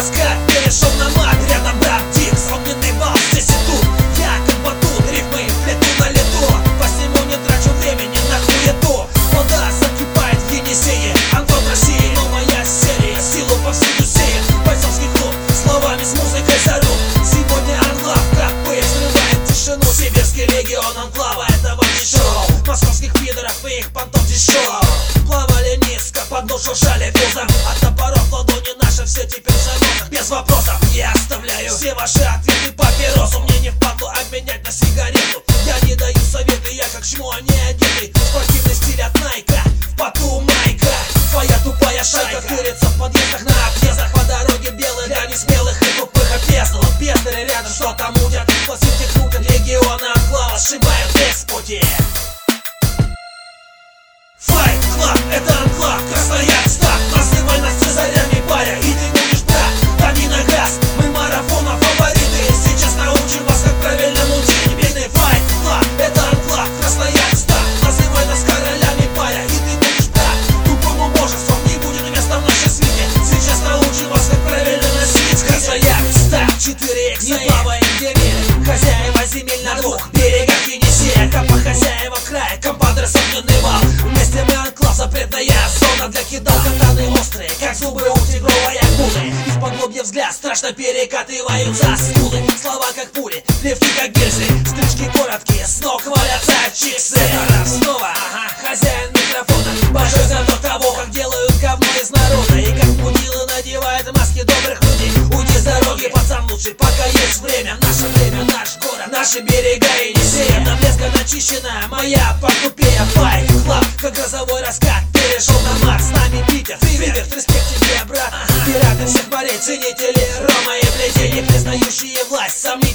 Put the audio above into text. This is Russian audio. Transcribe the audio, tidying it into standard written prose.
раскат перешел на мат. Рядом брат Дикс, огненный вал здесь и тут. Я как батут, рифмы плету на лету. Посему не трачу времени на хуету. Вода закипает в Енисее, Антон России, новая серия, силу повсюду сеет. Бойцовский клуб, словами с музыкой за рук. Сегодня анклав, тропы взрывает тишину. Сибирский легион анклава, это вам не шоу. Московских пидоров и их понтов дешево. Плавали низко, под нож шуршали вузом. От топоров ладони наши все теперь в заносах. Без вопросов я оставляю все ваши ответы папиросу. Мне не впадло обменять на сигарету. Я не даю советы, я как чмо, а не одетый. Спортивный стиль от Найка, в поту майка. Твоя тупая шайка курится в подъездах, на объездах. По дороге белых, для несмелых и тупых объездов. Пестры рядом что-то мутят, пластинки крутят. Легионы анклава сшибают экспоти. Fight Club, это анклав, Красноярск, став. Называй нас цезарями, паря, и ты будешь брат. Дави на газ, мы марафона фавориты. Сейчас научим вас, как правильно мутить бедный. Fight Club, это анклав, Красноярск, став. Называй нас королями, паря, и ты будешь брат. Тупому божеством не будет места в нашей свите. Сейчас научим вас, как правильно носить. Красноярск, став, 4X, не плаваем где мир. Хозяева земель на двух берегах Енисея. Капа хозяева края, компандры огненный вал. Вместе мы анклав, запретная зона для кидал. Катаны острые, как зубы у тигровой акулы. Из-под лобья взгляд страшно перекатывают за скулы. Слова как пули, плевки как гильзы. Стрижки короткие, с ног валятся чиксы. Это раз снова, ага, хозяин микрофона. Божой за то, кого как делают говно из народа. И как мудилы надевают маски добрых людей. Уйди с дороги, пацан, лучше, пока есть время. Наше время, наш город, наши берега Енисея. До блеска начищена моя покупея. Fight Club, как грозовой раскат перешел на мат. С нами Питер, Фивер, респект тебе, брат. Пираты всех морей, ценители рома и плетей, не признающие власть, сомнительные.